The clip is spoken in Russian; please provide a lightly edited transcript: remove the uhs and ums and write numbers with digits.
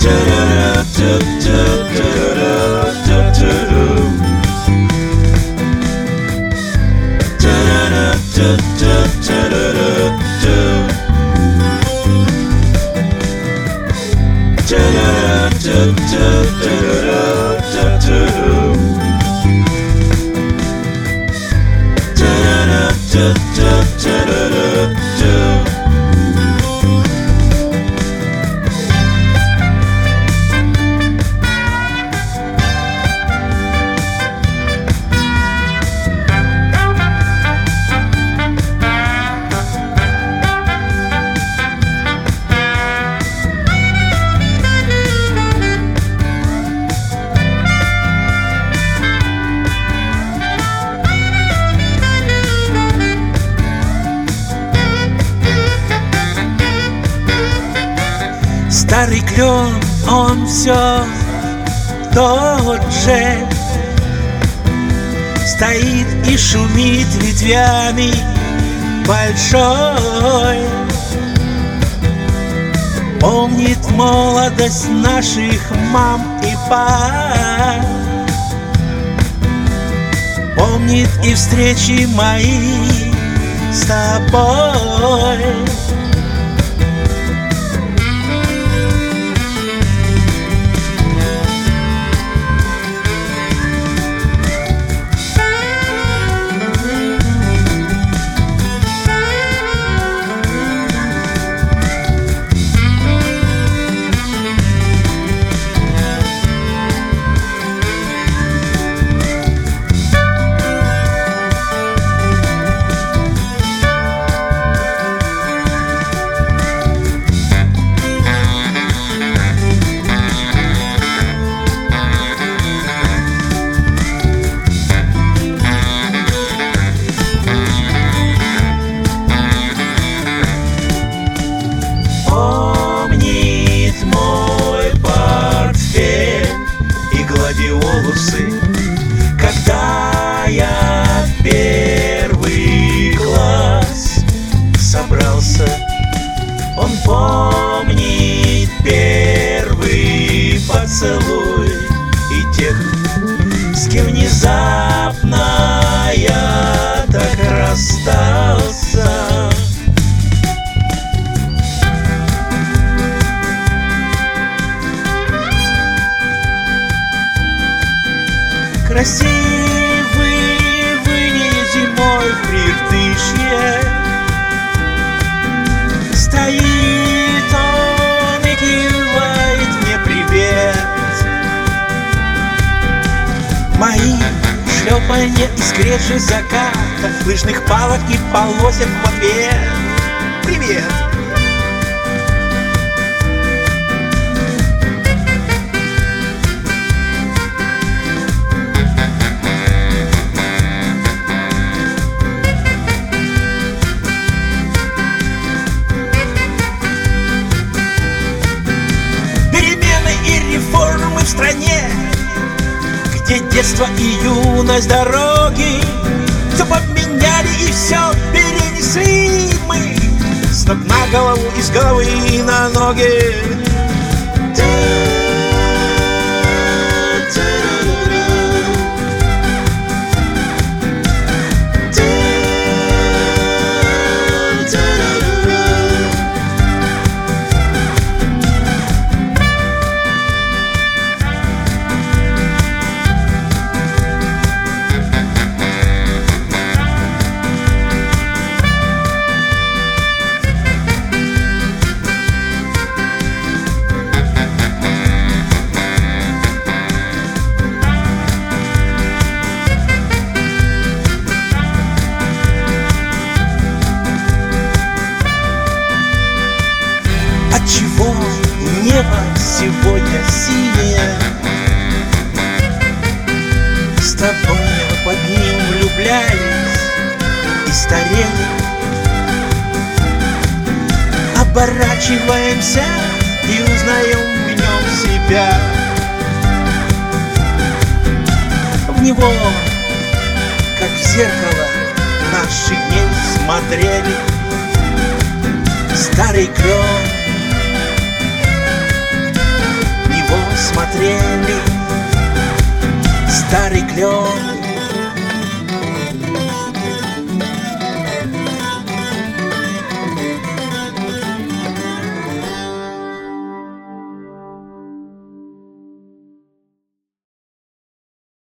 Старый клен, он все тот же, стоит и шумит ветвями большой. Помнит молодость наших мам и пап, помнит и встречи мои с тобой. Когда я в первый класс собрался, он помнит первый поцелуй и тех, с кем внезапно я так расстался. Красивый вы зимой в Приртышье, стоит он и кивает мне привет. Мои шлепанья и скрежет заката, лыжных палок и полосок в ответ. Привет! В стране, где детство и юность дороги все поменяли и все перенесли мы с ног на голову и с головы на ноги. Отчего небо сегодня синее? С тобой под ним влюблялись и старели. Оборачиваемся и узнаем в нем себя. В него, как в зеркало, наших дней смотрели. Старый клен него смотреть.